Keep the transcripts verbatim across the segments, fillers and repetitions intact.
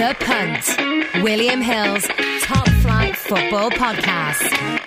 The Punt, William Hill's Top Flight Football Podcast.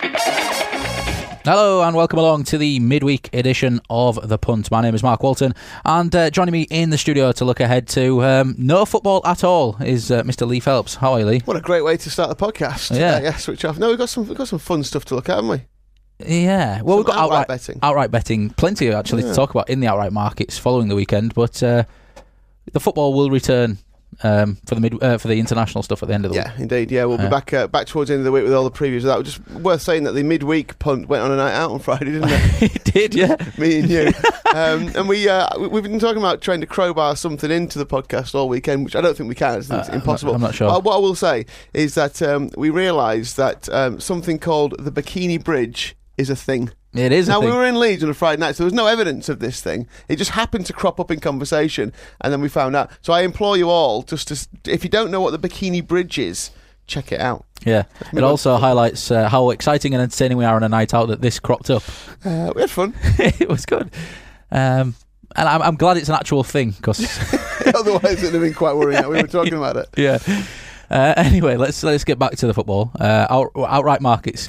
Hello and welcome along to the midweek edition of The Punt. My name is Mark Walton, and uh, joining me in the studio to look ahead to um, no football at all is uh, Mister Lee Phelps. How are you, Lee? What a great way to start the podcast. Yeah, uh, yeah switch off. No, we've got some we've got some fun stuff to look at, haven't we? Yeah, well, Some we've got outright, outright betting. Outright betting, plenty actually Yeah. to talk about in the outright markets following the weekend. But uh, the football will return um, for the mid uh, for the international stuff at the end of the Yeah, week. indeed. Yeah, we'll Uh, be back uh, back towards the end of the week with all the previews of that. Just worth saying that the midweek punt went on a night out on Friday, didn't it? It did, yeah. Me and you. um, and we uh, we- we've been talking about trying to crowbar something into the podcast all weekend, which I don't think we can. It's, it's Uh, impossible. I'm not- I'm not sure. Uh, what I will say is that um, we realised that um, something called the Bikini Bridge is a thing. It is. a Now, we thing. were in Leeds on a Friday night, so there was no evidence of this thing. It just happened to crop up in conversation, and then we found out. So I implore you all, just to, if you don't know what the Bikini Bridge is, check it out. Yeah, it also highlights uh, how exciting and entertaining we are on a night out that this cropped up. Uh, we had fun. It was good. Um, and I'm, I'm glad it's an actual thing, because... Otherwise, it would have been quite worrying that we were talking about it. Yeah. Uh, anyway, let's let's get back to the football. Uh, out, outright markets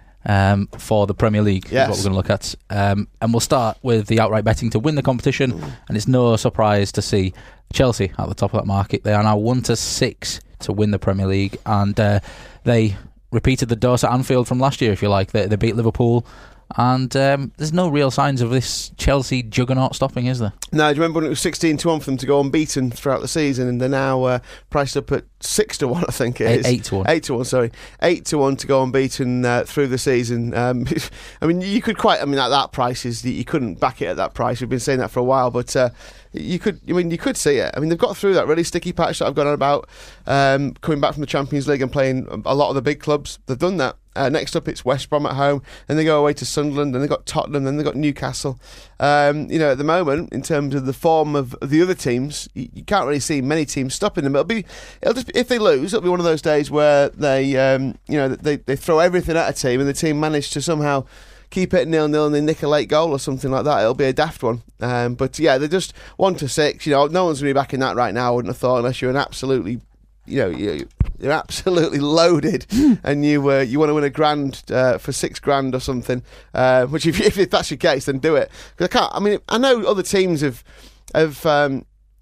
um, for the Premier League Yes. is what we're going to look at. Um, and we'll start with the outright betting to win the competition. Mm. And it's no surprise to see Chelsea at the top of that market. They are now one to six to win the Premier League. And uh, they repeated the dose at Anfield from last year, if you like. They, they beat Liverpool. And um, there's no real signs of this Chelsea juggernaut stopping, is there? No, do you remember when it was sixteen to one for them to go unbeaten throughout the season, and they're now uh, priced up at six to one, I think it Eight- is. eight to one. Eight to one, sorry. Eight to one to go unbeaten uh, through the season. Um, I mean, you could quite, I mean, at that price, is you couldn't back it at that price. We've been saying that for a while, but uh, you could, I mean, you could see it. I mean, they've got through that really sticky patch that I've gone on about, um, coming back from the Champions League and playing a lot of the big clubs. They've done that. Uh, next up, it's West Brom at home, and they go away to Sunderland, and they've got Tottenham, then they've got Newcastle. Um, you know, at the moment, in terms of the form of the other teams, you, you can't really see many teams stopping them. It'll be, it'll just be, if they lose, it'll be one of those days where they, um, you know, they they throw everything at a team, and the team manage to somehow keep it nil nil and they nick a late goal or something like that. It'll be a daft one. Um, but yeah, they're just one to six. You know, no one's going to be backing that right now, I wouldn't have thought, unless you're an absolutely, you know, you, you're absolutely loaded and you uh, you want to win a grand uh, for six grand or something. Uh, which, if, if if that's your case, then do it. Because I can't. I mean, I know other teams have have um,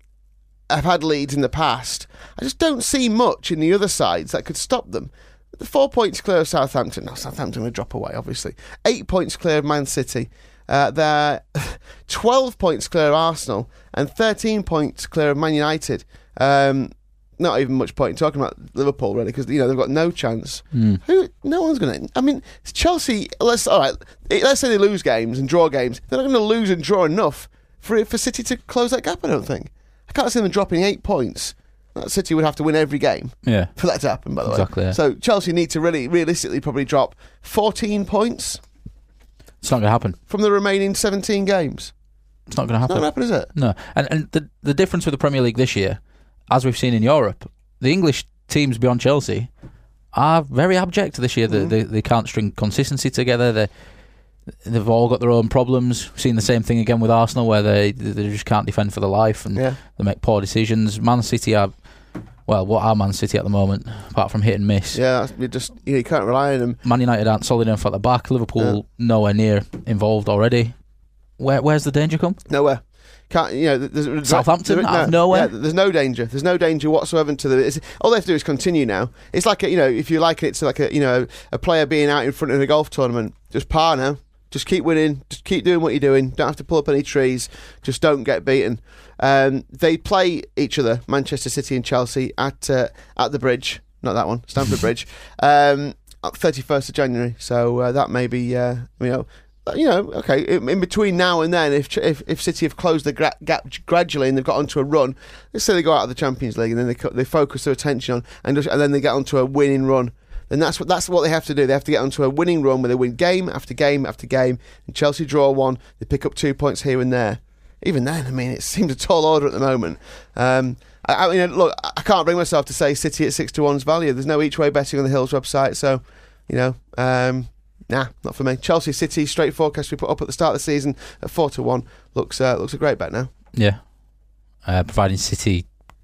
have had leads in the past. I just don't see much in the other sides that could stop them. The four points clear of Southampton. No, Southampton would drop away, obviously. Eight points clear of Man City. Uh, they're twelve points clear of Arsenal and thirteen points clear of Man United. Um, not even much point in talking about Liverpool, really, because you know they've got no chance. Mm. Who? No one's going to. I mean, Chelsea. Let's all right. Let's say they lose games and draw games. They're not going to lose and draw enough for for City to close that gap. I don't think. I can't see them dropping eight points. That City would have to win every game Yeah. for that to happen, by the Exactly, way. yeah. So Chelsea need to really, realistically, probably drop fourteen points It's not going to happen. from the remaining seventeen games. It's not going to It's happen. not going to happen, is it? No, and and the the difference with the Premier League this year, as we've seen in Europe, the English teams beyond Chelsea are very abject this year. Mm. They, they they can't string consistency together. They they've all got their own problems. We've seen the same thing again with Arsenal, where they they just can't defend for their life and Yeah. they make poor decisions. Man City are, well, what are Man City at the moment, apart from hit and miss? Yeah, that's, you just you, know, you can't rely on them. Man United aren't solid enough at the back. Liverpool nowhere near involved already. Where where's the danger come? Nowhere. Can't you know? There's, there's, Southampton there- out of nowhere? Yeah, there's no danger. There's no danger whatsoever to the. It's, all they have to do is continue now. It's like a, you know, if you like it, it's like a you know a player being out in front of a golf tournament. Just par now. Just keep winning. Just keep doing what you're doing. Don't have to pull up any trees. Just don't get beaten. Um, they play each other, Manchester City and Chelsea, at uh, at the Bridge. Not that one, Stamford Bridge. Um, thirty-first of January. So uh, that may be, uh, you know, you know, okay. In, in between now and then, if if, if City have closed the gra- gap gradually and they've got onto a run, let's say they go out of the Champions League and then they co- they focus their attention on and just, and then they get onto a winning run. Then that's what that's what they have to do. They have to get onto a winning run where they win game after game after game. And Chelsea draw one, they pick up two points here and there. Even then, I mean, it seems a tall order at the moment. Um, I, I mean, look, I can't bring myself to say City at six to one's value. There's no each way betting on the Hills website, so you know, um, nah, not for me. Chelsea City straight forecast we put up at the start of the season at four to one looks uh, looks a great bet now. Yeah, uh, providing City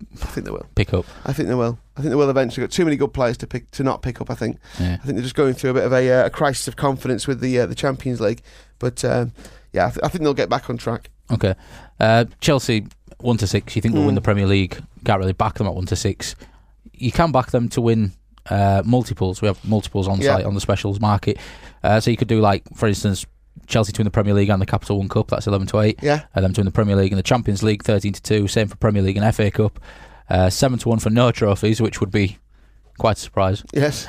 I think they will pick up. I think they will. I think they will eventually. Got too many good players to pick to not pick up. I think. Yeah. I think they're just going through a bit of a, uh, a crisis of confidence with the uh, the Champions League. But um, yeah, I, th- I think they'll get back on track. Okay, uh, Chelsea one to six. You think they'll Mm. win the Premier League? Can't really back them at one to six. You can back them to win uh, multiples. We have multiples on Yeah. site on the specials market. Uh, so you could do, like, for instance, Chelsea to win the Premier League and the Capital One Cup. That's eleven to eight. Yeah. And them to win the Premier League and the Champions League thirteen to two. Same for Premier League and F A Cup. Uh, seven to one for no trophies, which would be quite a surprise. Yes.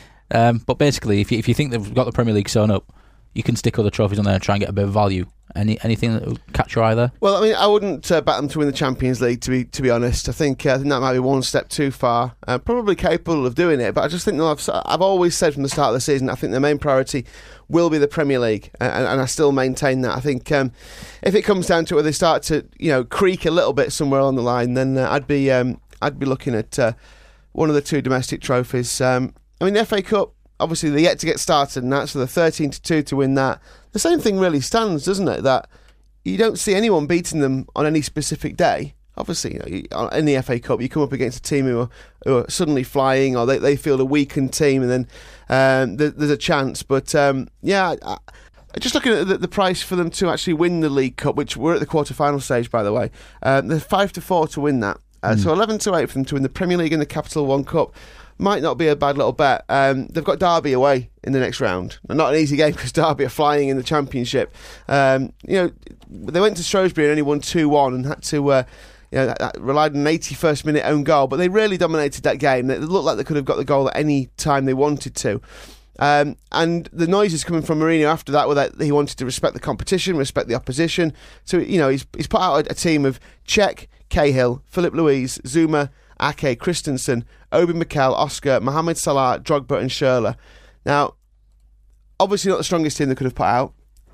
Um, but basically, if you, if you think they've got the Premier League sewn up, you can stick other trophies on there and try and get a bit of value. Any anything that would catch your eye there? Well, I mean, I wouldn't uh, back them to win the Champions League. To be to be honest, I think uh, I think that might be one step too far. Uh, probably capable of doing it, but I just think they'll have, I've always said from the start of the season, I think their main priority will be the Premier League, uh, and, and I still maintain that. I think um, if it comes down to it, where they start to you know creak a little bit somewhere on the line, then uh, I'd be um, I'd be looking at uh, one of the two domestic trophies. Um, I mean, the F A Cup. Obviously, they're yet to get started, and that's so they're thirteen to two to win that. The same thing really stands, doesn't it? That you don't see anyone beating them on any specific day. Obviously, you know, you, in the F A Cup, you come up against a team who are, who are suddenly flying, or they, they field a weakened team, and then um, there, there's a chance. But um, yeah, I, I, just looking at the, the price for them to actually win the League Cup, which we're at the quarter-final stage, by the way, um, they're five to four to win that. Uh, mm. So eleven to eight for them to win the Premier League and the Capital One Cup. Might not be a bad little bet. Um, they've got Derby away in the next round. Not an easy game because Derby are flying in the Championship. Um, you know, they went to Shrewsbury and only won two one and had to, uh, you know, that, that relied on an eighty-first minute own goal. But they really dominated that game. It looked like they could have got the goal at any time they wanted to. Um, and the noises coming from Mourinho after that were that he wanted to respect the competition, respect the opposition. So, you know, he's he's put out a, a team of Cech, Cahill, Philip Luiz, Zuma, Ake, Christensen, Obi Mikel, Oscar, Mohamed Salah, Drogba and Schürrle. Now, obviously not the strongest team they could have put out.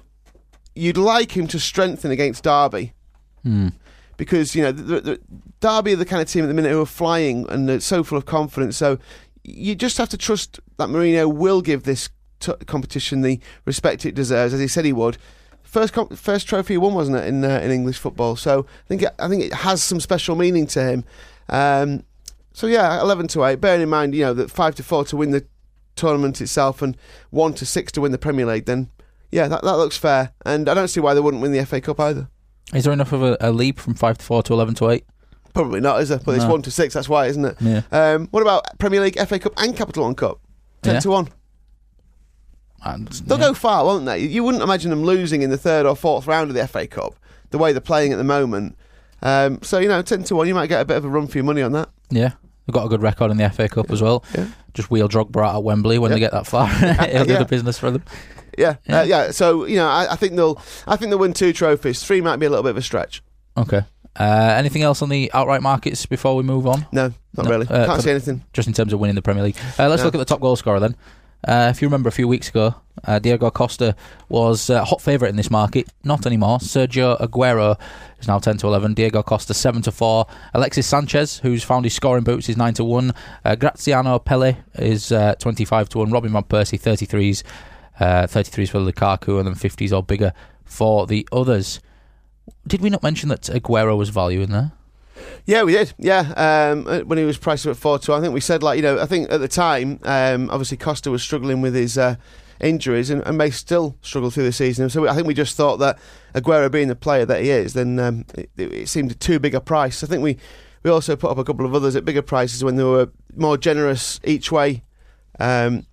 You'd like him to strengthen against Derby. Hmm. Because, you know, the, the, Derby are the kind of team at the minute who are flying and are so full of confidence. So you just have to trust that Mourinho will give this t- competition the respect it deserves, as he said he would. First comp- first trophy he won, wasn't it, in uh, in English football? So I think it, I think it has some special meaning to him. Um, so yeah, eleven to eight. Bearing in mind, you know, that five to four to win the tournament itself and one to six to win the Premier League. Then yeah, that that looks fair. And I don't see why they wouldn't win the F A Cup either. Is there enough of a, a leap from five to four to eleven to eight? Probably not, is there? But it's No. one to six. That's why, isn't it? Yeah. Um, what about Premier League, F A Cup, and Capital One Cup? Ten Yeah. to one. And, They'll yeah. go far, won't they? You wouldn't imagine them losing in the third or fourth round of the F A Cup, the way they're playing at the moment. Um, so, you know, ten to one, you might get a bit of a run for your money on that. Yeah. They've got a good record in the F A Cup as well. Yeah. Just wheel Drogba out at Wembley when Yeah. they get that far. It'll do Yeah. the business for them. Yeah, Yeah. Uh, yeah. So, you know, I, I think they'll, I think they'll win two trophies. Three might be a little bit of a stretch. Okay. Uh, anything else on the outright markets before we move on? No, not No, really. uh, Can't for see the- anything. Just in terms of winning the Premier League. Uh, let's No. look at the top goal scorer then. Uh, if you remember a few weeks ago, uh, Diego Costa was a uh, hot favourite in this market. Not anymore. Sergio Aguero is now ten to eleven. Diego Costa seven to four. Alexis Sanchez, who's found his scoring boots, is nine to one. Uh, Graziano Pelle is uh, twenty-five to one. Robin van Persie thirty-threes. Uh, thirty-threes for Lukaku and then fifties or bigger for the others. Did we not mention that Aguero was value in there? Yeah, we did. Yeah, um, when he was priced up at four two, I think we said, like, you know, I think at the time, um, obviously Costa was struggling with his uh, injuries and, and may still struggle through the season. So I think we just thought that Aguero being the player that he is, then um, it, it seemed too big a price. I think we, we also put up a couple of others at bigger prices when they were more generous each way. Um,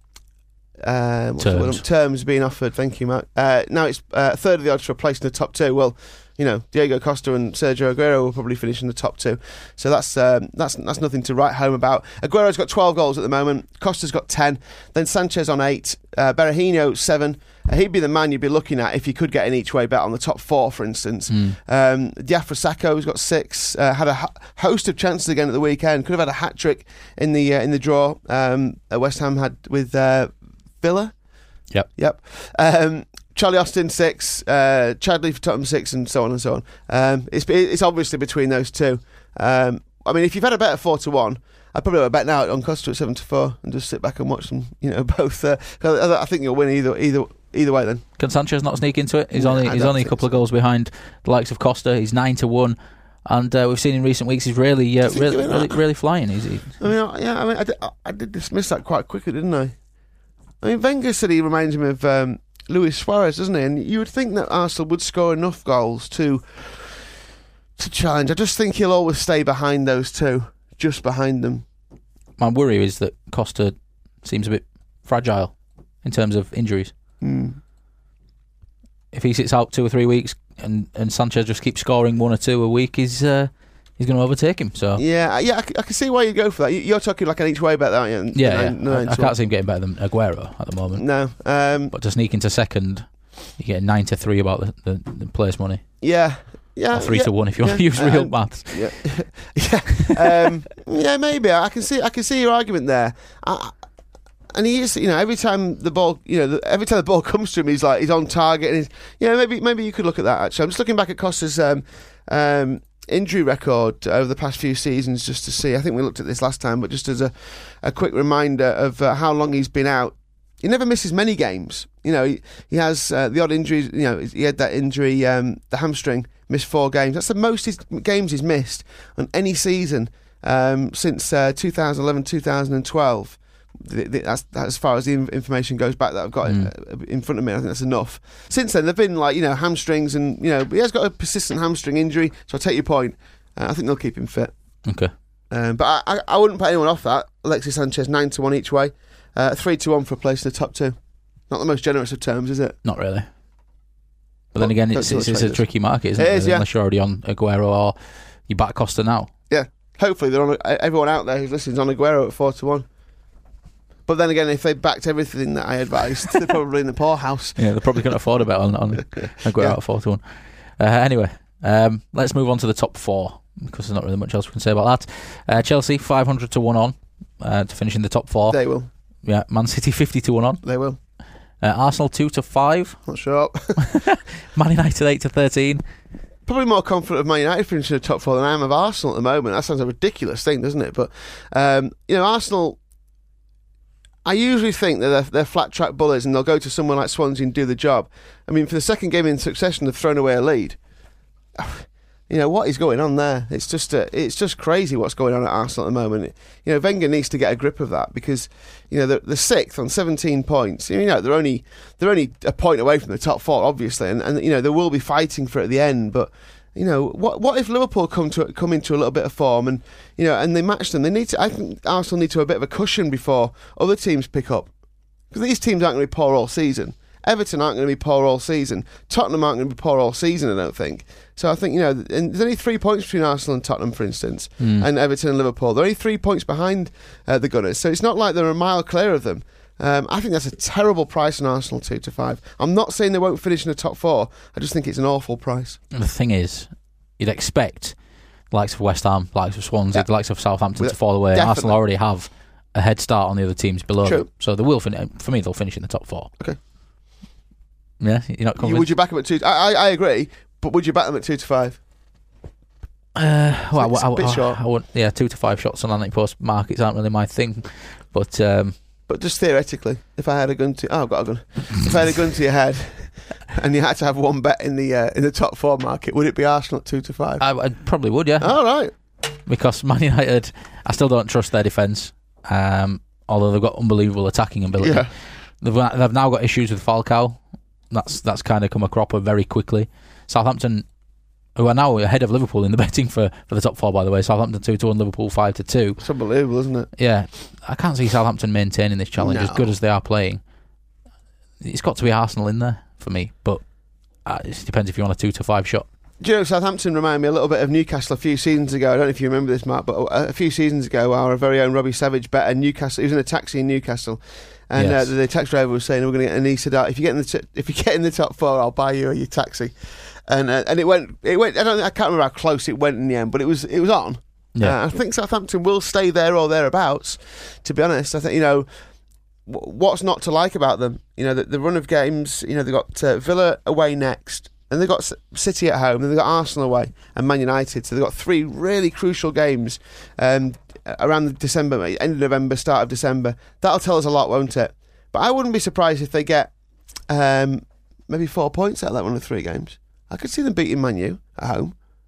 um, what's the word? Terms. terms being offered. Thank you, Matt. Uh, now it's uh, a third of the odds for a place in the top two. Well, you know, Diego Costa and Sergio Aguero will probably finish in the top two, so that's um, that's that's nothing to write home about. Aguero's got twelve goals at the moment. Costa's got ten. Then Sanchez on eight. Uh, Berahino seven. Uh, he'd be the man you'd be looking at if you could get an each way bet on the top four, for instance. Mm. Um, Diafra Sakho's got six. Uh, had a ho- host of chances again at the weekend. Could have had a hat trick in the uh, in the draw. Um, uh, West Ham had with uh, Villa. Yep. Yep. Um, Charlie Austin six, uh, Chadley for Tottenham six, and so on and so on. Um, it's it's obviously between those two. Um, I mean, if you've had a bet at four to one, I'd probably have a bet now on Costa at seven to four and just sit back and watch them. You know, both. Uh, I think you'll win either either either way. Then Can Sanchez not sneak into it? He's No, only I he's don't only a think couple of so. goals behind the likes of Costa. He's nine to one. And uh, we've seen in recent weeks he's really, uh, Does he really, do really, that? really flying. Is he? I mean, I- yeah, I mean, I did, I did dismiss that quite quickly, didn't I? I mean, Wenger said he reminds him of um, Luis Suarez, doesn't he? And you would think that Arsenal would score enough goals to to challenge. I just think he'll always stay behind those two, just behind them. My worry is that Costa seems a bit fragile in terms of injuries. Mm. If he sits out two or three weeks and, and Sanchez just keeps scoring one or two a week, he's uh, he's going to overtake him. So Yeah, yeah, I, c- I can see why you go for that. You- You're talking like an each way bet, aren't you? yeah, Nine- yeah. nine I, I to can't see him getting better than Aguero at the moment. No, um, But to sneak into second, you get nine to three about the, the, the place money, yeah, yeah, or three yeah, to one if you want to yeah, use real um, maths. Yeah, yeah, um, yeah. Maybe I can see. I can see your argument there. I, and he is, you know, every time the ball, you know, the, every time the ball comes to him, he's like he's on target. And he's, you know, maybe maybe you could look at that. Actually, I'm just looking back at Costa's um, um, injury record over the past few seasons just to see. I think we looked at this last time, but just as a, a quick reminder of uh, how long he's been out. He never misses many games. You know, he, he has uh, the odd injuries. You know, he had that injury, um, the hamstring, missed four games. That's the most his, games he's missed on any season um, since uh, two thousand eleven, two thousand twelve. The, the, that's, that's as far as the in- information goes back that I've got Mm. in, in front of me. I think that's enough. Since then, there've been like you know hamstrings, and you know he has got a persistent hamstring injury. So I take your point. Uh, I think they'll keep him fit. Okay. Um, but I, I, I wouldn't put anyone off that. Alexis Sanchez nine to one each way, uh, three to one for a place in the top two. Not the most generous of terms, is it? Not really. But then again, Don't it's, do it's, it, it's a traders. tricky market, isn't It it? is, yeah. Unless you're already on Aguero or you back Costa now. Yeah. Hopefully, they're on. Everyone out there who's listening is on Aguero at four to one. But then again, if they backed everything that I advised, they're probably in the poorhouse. Yeah, they probably couldn't afford a bet on, on Aguero Yeah. at four to one. Uh, anyway, um, let's move on to the top four because there's not really much else we can say about that. Uh, Chelsea five hundred to one on uh, to finish in the top four. They will. Yeah, Man City fifty to one on. They will. Uh, Arsenal two to five. Not sure. Man United eight to thirteen. Probably more confident of Man United finishing the top four than I am of Arsenal at the moment. That sounds a ridiculous thing, doesn't it? But um, you know, Arsenal. I usually think that they're, they're flat track bullies and they'll go to someone like Swansea and do the job. I mean, for the second game in succession, they've thrown away a lead. You know, what is going on there? It's just uh, it's just crazy what's going on at Arsenal at the moment. You know, Wenger needs to get a grip of that because, you know, they're, they're sixth on seventeen points. You know, they're only they're only a point away from the top four, obviously, and, and you know, they will be fighting for it at the end, but you know, what what if Liverpool come to come into a little bit of form and you know and they match them? They need to. I think Arsenal need to have a bit of a cushion before other teams pick up because these teams aren't going to be poor all season. Everton aren't going to be poor all season. Tottenham aren't going to be poor all season. I don't think. So I think you know, and there's only three points between Arsenal and Tottenham, for instance, Mm. and Everton and Liverpool. They're only three points behind uh, the Gunners. So it's not like they're a mile clear of them. Um, I think that's a terrible price on Arsenal, two to five. I'm not saying they won't finish in the top four. I just think it's an awful price. And the thing is, you'd expect the likes of West Ham, the likes of Swansea, Yeah. the likes of Southampton Yeah, to fall away. definitely. Arsenal already have a head start on the other teams below True. them. So they will finish. For me, they'll finish in the top four. Okay. Yeah, you're not You, convinced? would you back them at two? I, I, I agree, but would you back them at two to five? Uh, well, It's I, a bit I, short. I, I wouldn't- yeah, two to five shots on Atlantic Post markets aren't really my thing. But um, But just theoretically, if I had a gun to, oh, I've got a gun. If I had a gun to your head, and you had to have one bet in the uh, in the top four market, would it be Arsenal at two to five? I, I probably would, yeah. All right. Because Man United, I still don't trust their defence. Um, although they've got unbelievable attacking ability. Yeah. They've, they've now got issues with Falcao. That's that's kind of come a cropper very quickly. Southampton, who are now ahead of Liverpool in the betting for, for the top four, by the way. Southampton two to one, Liverpool five to two. It's unbelievable, isn't it? Yeah, I can't see Southampton maintaining this challenge No. as good as they are playing. It's got to be Arsenal in there for me, but uh, it depends if you want a two to five shot. Do you know, Southampton remind me a little bit of Newcastle a few seasons ago. I don't know if you remember this, Mark, but a few seasons ago, our very own Robbie Savage bet at Newcastle. He was in a taxi in Newcastle, and Yes. uh, the taxi driver was saying, "We're going to," and he said, uh, "If you get in the t- if you get in the top four, I'll buy you your taxi." And uh, and it went, it went. I don't, I can't remember how close it went in the end, but it was, it was on. Yeah. Uh, I think Southampton will stay there or thereabouts. To be honest, I think you know. What's not to like about them? You know, the, the run of games. You know, they've got uh, Villa away next, and they've got S- City at home, and they've got Arsenal away, and Man United. So they've got three really crucial games um, around the December, end of November, start of December. That'll tell us a lot, won't it? But I wouldn't be surprised if they get um, maybe four points out of that one of three games. I could see them beating Man U at home.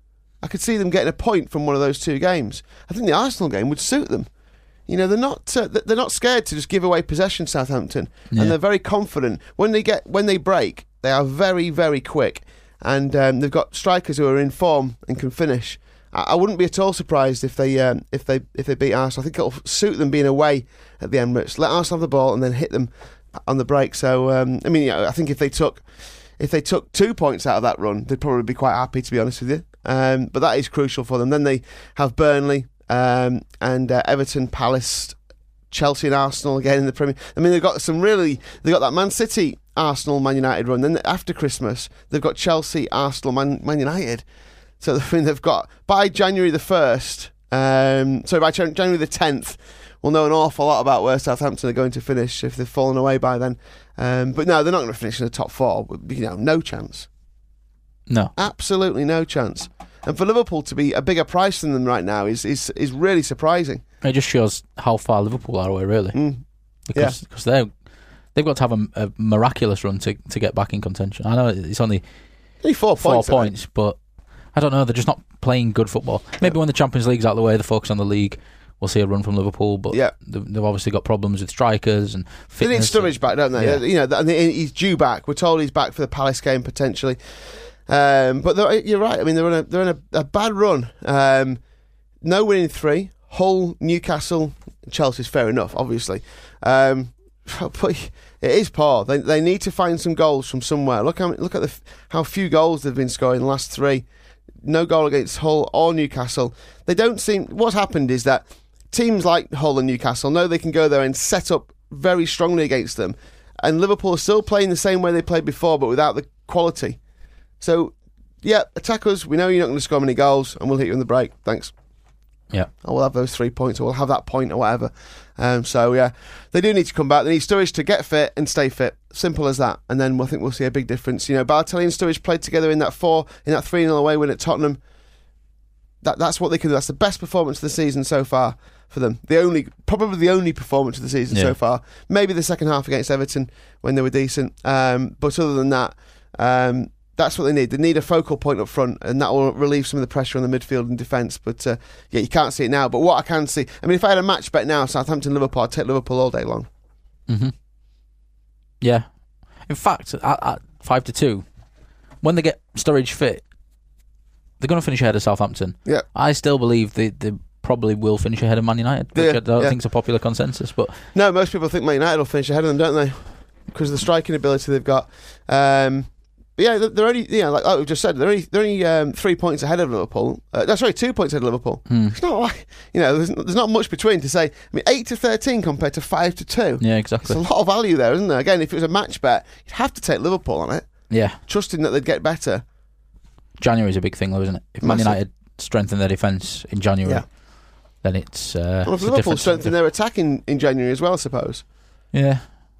I could see them getting a point from one of those two games. I think the Arsenal game would suit them. You know, they're not uh, they're not scared to just give away possession, Southampton, Yeah. and they're very confident when they get when they break. They are very very quick, and um, they've got strikers who are in form and can finish. I, I wouldn't be at all surprised if they um, if they if they beat Arsenal. I think it'll suit them being away at the Emirates. Let Arsenal have the ball and then hit them on the break. So um, I mean, yeah, I think if they took if they took two points out of that run, they'd probably be quite happy, to be honest with you. Um, but that is crucial for them. Then they have Burnley. Um, and uh, Everton, Palace, Chelsea and Arsenal again in the Premier. I mean, they've got some really... They've got that Man City, Arsenal, Man United run. Then after Christmas, they've got Chelsea, Arsenal, Man, Man United. So I mean, they've got... By January the first... Um, sorry, by January the tenth, we'll know an awful lot about where Southampton are going to finish if they've fallen away by then. Um, but no, they're not going to finish in the top four. You know, no chance. No. Absolutely no chance. And for Liverpool to be a bigger price than them right now is is, is really surprising. It just shows how far Liverpool are away, really. Mm. Because Yeah. because they're they've got to have a, a miraculous run to to get back in contention. I know it's only Only four four points. points, but I don't know. They're just not playing good football. Maybe when the Champions League's out of the way, they focus on the league. We'll see a run from Liverpool, but Yeah. they've, they've obviously got problems with strikers and They need fitness. Sturridge back, don't they? Yeah. You know, and he's due back. We're told he's back for the Palace game potentially. Um, but they're- you're right. I mean, they're in a they're in a, a bad run. Um, no winning three. Hull, Newcastle, Chelsea's fair enough, obviously. Um, but it is poor. They they need to find some goals from somewhere. Look how look at the how few goals they've been scoring in the last three. No goal against Hull or Newcastle. They don't seem. What's happened is that teams like Hull and Newcastle know they can go there and set up very strongly against them, and Liverpool are still playing the same way they played before, but without the quality. So, yeah, attack us. We know you're not going to score many goals, and we'll hit you in the break. Thanks. Yeah. And we'll have those three points, or we'll have that point, or whatever. Um, so, yeah, they do need to come back. They need Sturridge to get fit and stay fit. Simple as that. And then I think we'll see a big difference. You know, Balotelli and Sturridge played together in that four, in that three nil away win at Tottenham. That that's what they can do. That's the best performance of the season so far for them. The only, probably the only performance of the season Yeah. so far. Maybe the second half against Everton when they were decent. Um, but other than that, um, that's what they need. They need a focal point up front, and that will relieve some of the pressure on the midfield and defence. But uh, yeah, you can't see it now. But what I can see, I mean, if I had a match bet now, Southampton Liverpool, I'd take Liverpool all day long. Mm-hmm. Yeah. In fact, at, at five to two, when they get Sturridge fit, they're going to finish ahead of Southampton. Yeah. I still believe they, they probably will finish ahead of Man United, which Yeah, I don't yeah. think is a popular consensus. But No, most people think Man United will finish ahead of them, don't they? Because of the striking ability they've got. Um, but yeah, they're- they're only, you know, like, like we've just said, they're only, they're only um, three points ahead of Liverpool. Uh, no, sorry, two points ahead of Liverpool. Hmm. It's not like, you know, there's, there's not much between to say. I mean, eight to thirteen compared to five to two. yeah, It's exactly. a lot of value there, isn't there? Again, if it was a match bet, you'd have to take Liverpool on it, Yeah. trusting that they'd get better. January's a big thing, though, isn't it? If Man Massive. United strengthen their defence in January, Yeah. then it's. Uh, Well, if it's a Liverpool different- strengthen their attack in, in January as well, I suppose. Yeah.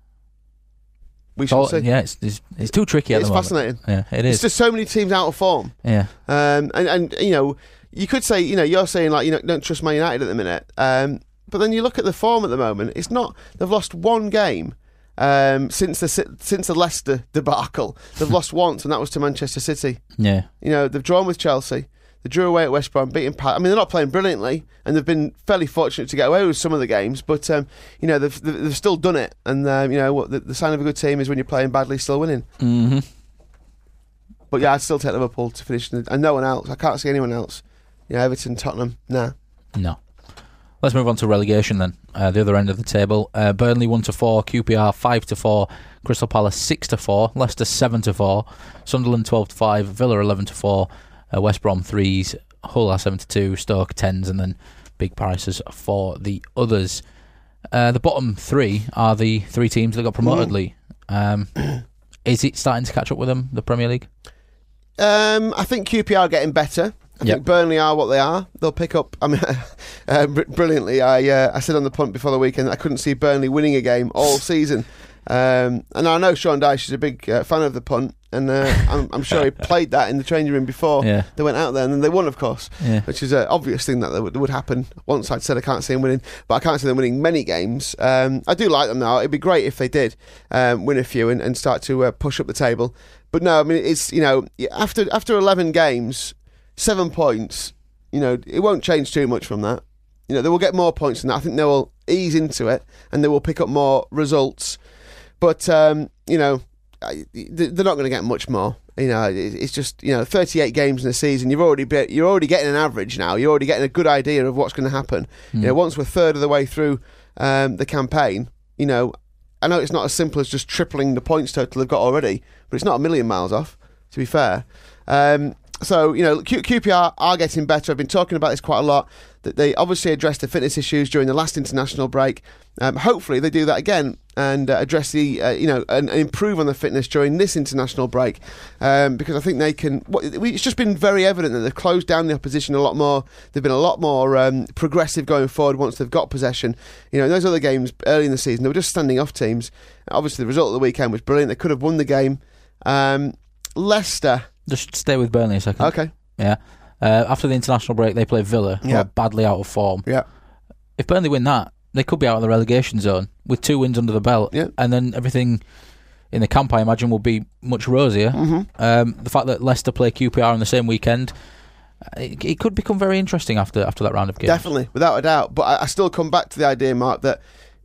We shall So, see. yeah, it's, it's it's too tricky at It's the moment. fascinating. Yeah, it It's is. just so many teams out of form. Yeah. Um, and, and, you know, you could say, you know, you're saying, like, you know, don't trust Man United at the minute. Um, but then you look at the form at the moment, it's not, they've lost one game um, since the since the Leicester debacle. They've lost once, and that was to Manchester City. Yeah. You know, they've drawn with Chelsea. They drew away at West Brom, beating Pat. I mean, they're not playing brilliantly, and they've been fairly fortunate to get away with some of the games. But um, you know, they've they've they've still done it. And um, you know, what the, the sign of a good team is when you're playing badly, still winning. Mm-hmm. But yeah, I'd still take Liverpool to finish, and no one else. I can't see anyone else. Yeah, Everton, Tottenham, nah. No. Let's move on to relegation then. Uh, the other end of the table. Uh, Burnley one to four, Q P R five to four, Crystal Palace six to four, Leicester seven to four, Sunderland twelve to five, Villa eleven to four, uh, West Brom threes, Hull are seven to two, Stoke tens, and then big prices for the others. Uh, the bottom three are the three teams that got promoted. Mm. Lee, um, is it starting to catch up with them? The Premier League. Um, I think Q P R are getting better. I Yep. think Burnley are what they are. They'll pick up. I mean, uh, br- brilliantly. I uh, I said on the punt before the weekend that I couldn't see Burnley winning a game all season. Um, and I know Sean Dyche is a big uh, fan of the punt, and uh, I'm, I'm sure he played that in the training room before Yeah. they went out there, and then they won, of course. Yeah. Which is an obvious thing that would, would happen. Once I'd said I can't see them winning, but I can't see them winning many games. Um, I do like them now. It'd be great if they did um, win a few and, and start to uh, push up the table. But no, I mean, it's, you know, after after eleven games, seven points, you know, it won't change too much from that. You know, they will get more points than that. I think they will ease into it and they will pick up more results. But, um, you know, they're not going to get much more. You know, it's just, you know, thirty-eight games in a season. You've already be, you're already getting an average now. You're already getting a good idea of what's going to happen. Mm. You know, once we're a third of the way through um, the campaign, you know, I know it's not as simple as just tripling the points total they've got already, but it's not a million miles off, to be fair. Um, so, you know, Q- QPR are getting better. I've been talking about this quite a lot, that they obviously addressed the fitness issues during the last international break. Um, hopefully they do that again and uh, address the, uh, you know, and, and improve on the fitness during this international break, um, because I think they can. Well, it's just been very evident that they've closed down the opposition a lot more. They've been a lot more um, progressive going forward once they've got possession. You know, in those other games early in the season, they were just standing off teams. Obviously, the result of the weekend was brilliant. They could have won the game. Um, Leicester. Just stay with Burnley a second. Okay. Yeah. Uh, after the international break, they play Villa, who Yeah. are badly out of form. Yeah. If Burnley win that, they could be out of the relegation zone with two wins under the belt. Yeah. And then everything in the camp, I imagine, will be much rosier. Mm-hmm. Um, the fact that Leicester play Q P R on the same weekend, it, it could become very interesting after after that round of games. Definitely, without a doubt. But I, I still come back to the idea, Mark, that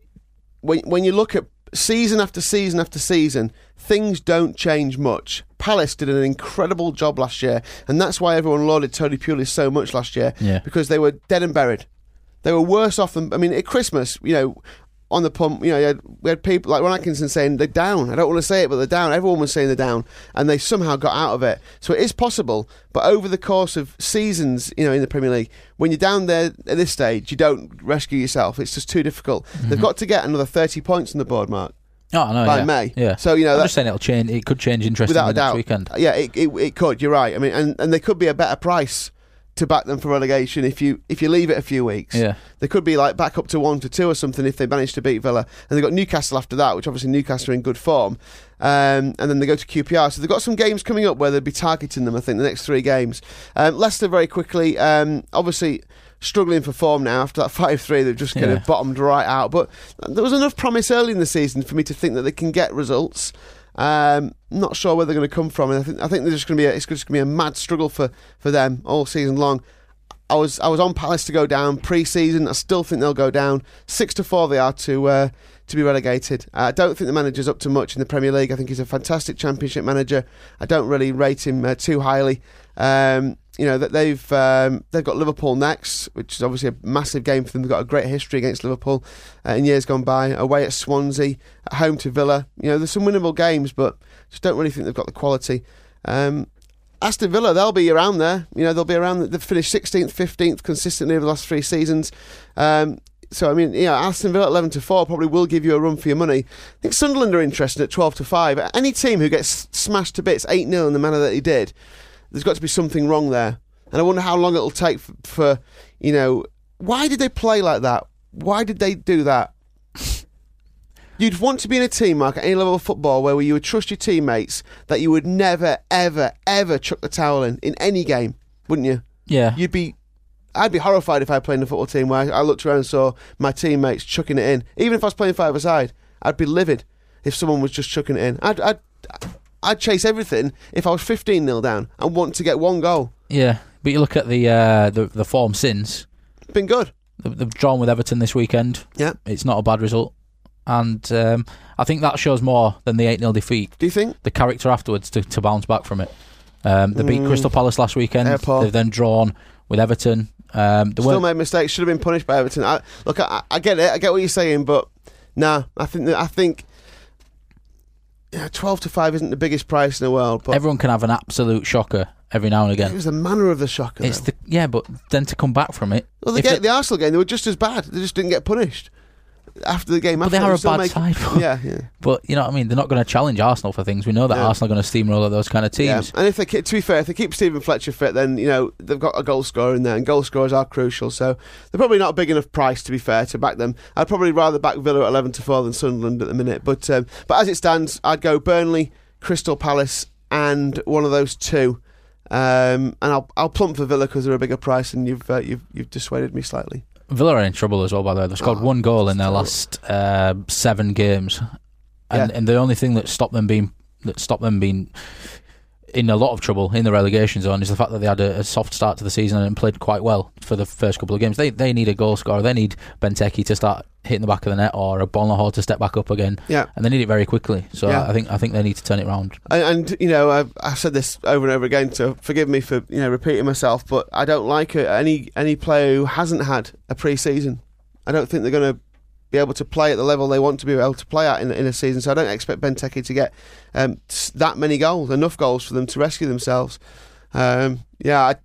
when when you look at season after season after season, things don't change much. Palace did an incredible job last year, and that's why everyone lauded Tony Pulis so much last year, Yeah. because they were dead and buried. They were worse off than, I mean, at Christmas, you know, on the pump, you know, you had, we had people like Ron Atkinson saying they're down. I don't want to say it, but they're down. Everyone was saying they're down, and they somehow got out of it. So it is possible, but over the course of seasons, you know, in the Premier League, when you're down there at this stage, you don't rescue yourself. It's just too difficult. Mm-hmm. They've got to get another thirty points on the board, Mark. Oh, I know, by yeah. May. Yeah. So, you know, I'm that, just saying it'll change. It could change interestingly without a next doubt. weekend. Yeah, it, it it could. You're right. I mean, and, and there could be a better price to back them for relegation if you if you leave it a few weeks. Yeah. They could be like back up to one to two or something if they manage to beat Villa, and they've got Newcastle after that, which obviously Newcastle are in good form, um, and then they go to Q P R. So they've got some games coming up where they'll be targeting them. I think the next three games. Um, Leicester very quickly, um, obviously struggling for form now after that five three. They've just kind Yeah. of bottomed right out, but there was enough promise early in the season for me to think that they can get results. Um, not sure where they're going to come from, and I think I think they're just going to be a, it's just going to be a mad struggle for, for them all season long. I was I was on Palace to go down pre-season. I still think they'll go down. Six to four they are to uh, to be relegated. I don't think the manager's up to much in the Premier League. I think he's a fantastic Championship manager. I don't really rate him uh, too highly. Um, you know that they've um, they've got Liverpool next, which is obviously a massive game for them. They've got a great history against Liverpool uh, in years gone by. Away at Swansea, at home to Villa. You know, there's some winnable games, but just don't really think they've got the quality. Um, Aston Villa, they'll be around there. You know, they'll be around. They've finished sixteenth, fifteenth consistently over the last three seasons. Um, so I mean, you know, Aston Villa at eleven to four probably will give you a run for your money. I think Sunderland are interested at twelve to five. Any team who gets smashed to bits eight nil in the manner that he did, there's got to be something wrong there. And I wonder how long it'll take for, for, you know, why did they play like that? Why did they do that? You'd want to be in a team, Mark, at any level of football where you would trust your teammates that you would never, ever, ever chuck the towel in, in any game, wouldn't you? Yeah. You'd be... I'd be horrified if I played in a football team where I, I looked around and saw my teammates chucking it in. Even if I was playing five-a-side, I'd be livid if someone was just chucking it in. I'd... I'd I'd chase everything if I was fifteen nil down and want to get one goal. Yeah, but you look at the uh, the, the form since. It's been good. They've, they've drawn with Everton this weekend. Yeah. It's not a bad result. And um, I think that shows more than the eight nil defeat. Do you think? The character afterwards to, to bounce back from it. Um, they beat Mm. Crystal Palace last weekend. Airport. They've then drawn with Everton. Um, they Still weren't- made mistakes. Should have been punished by Everton. I, look, I, I get it. I get what you're saying, but nah, I think that, I think yeah, twelve to five isn't the biggest price in the world. But Everyone can have an absolute shocker every now and it again. was the manner of the shocker. It's though. the yeah, but then to come back from it. well, the, if game, it- the Arsenal game, they were just as bad. They just didn't get punished after the game. But after they are were a still bad making- side. Yeah, yeah. But you know what I mean. They're not going to challenge Arsenal for things. We know that Yeah. Arsenal are going to steamroller those kind of teams. Yeah. And if they, ke- to be fair, if they keep Stephen Fletcher fit, then you know they've got a goal scorer in there, and goal scorers are crucial. So they're probably not a big enough price, to be fair, to back them. I'd probably rather back Villa at eleven to four than Sunderland at the minute. But um, but as it stands, I'd go Burnley, Crystal Palace, and one of those two. Um, and I'll I'll plump for Villa because they're a bigger price, and you've uh, you've you've dissuaded me slightly. Villa are in trouble as well, by the way. They've scored Oh, one goal in their terrible. last uh, seven games, and Yeah. and the only thing that stopped them being that stopped them being in a lot of trouble in the relegation zone is the fact that they had a, a soft start to the season and played quite well for the first couple of games. They they need a goal scorer. They need Benteke to start hitting the back of the net, or a Bonlahor to step back up again. Yeah. And they need it very quickly. So yeah. I think I think they need to turn it around. And, and you know, I've, I've said this over and over again, so forgive me for you know repeating myself, but I don't like it, any any player who hasn't had a pre-season. I don't think they're going to be able to play at the level they want to be able to play at in, in a season. So I don't expect Benteke to get um, that many goals, enough goals for them to rescue themselves. Um, yeah, I,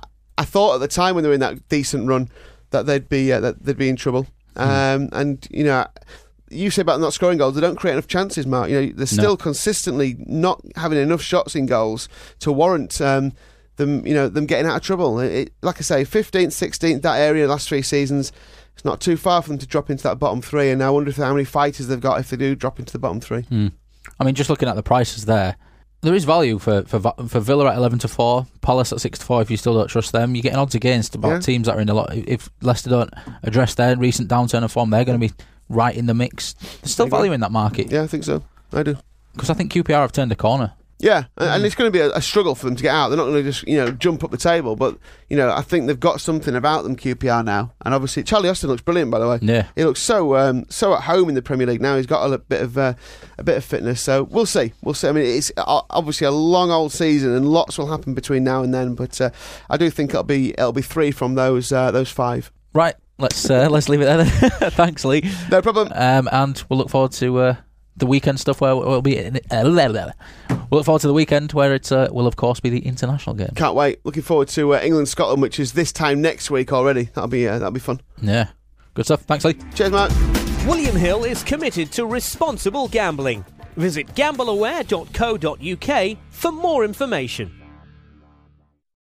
I thought at the time when they were in that decent run that they'd be uh, that they'd be in trouble. Um, mm. And you know, you say about not scoring goals, they don't create enough chances, Mark. You know, they're still no. consistently not having enough shots in goals to warrant um, them. You know, them getting out of trouble. It, like I say, fifteenth, sixteenth, that area last three seasons. It's not too far for them to drop into that bottom three, and I wonder if how many fighters they've got if they do drop into the bottom three. Mm. I mean, just looking at the prices there, there is value for for, for Villa at eleven to four, Palace at six to four. If you still don't trust them, you're getting odds against about yeah. teams that are in a lot. If Leicester don't address their recent downturn of form, they're going to be right in the mix. There's still value in that market. Yeah, I think so. I do, because I think Q P R have turned a corner. Yeah, and, and it's going to be a, a struggle for them to get out. They're not going to just, you know, jump up the table. But, you know, I think they've got something about them, Q P R now. And obviously, Charlie Austin looks brilliant, by the way. Yeah, he looks so um, so at home in the Premier League now. He's got a bit of uh, a bit of fitness. So we'll see. We'll see. I mean, it's obviously a long old season, and lots will happen between now and then. But uh, I do think it'll be it'll be three from those uh, those five. Right. Let's uh, let's leave it there then. Thanks, Lee. No problem. Um, and we'll look forward to. Uh, The weekend stuff where we'll be. Uh, we'll look forward to the weekend where it uh, will, of course, be the international game. Can't wait. Looking forward to uh, England Scotland, which is this time next week already. That'll be uh, that'll be fun. Yeah, good stuff. Thanks, Lee. Cheers, Mark. William Hill is committed to responsible gambling. Visit gamble aware dot co dot uk for more information.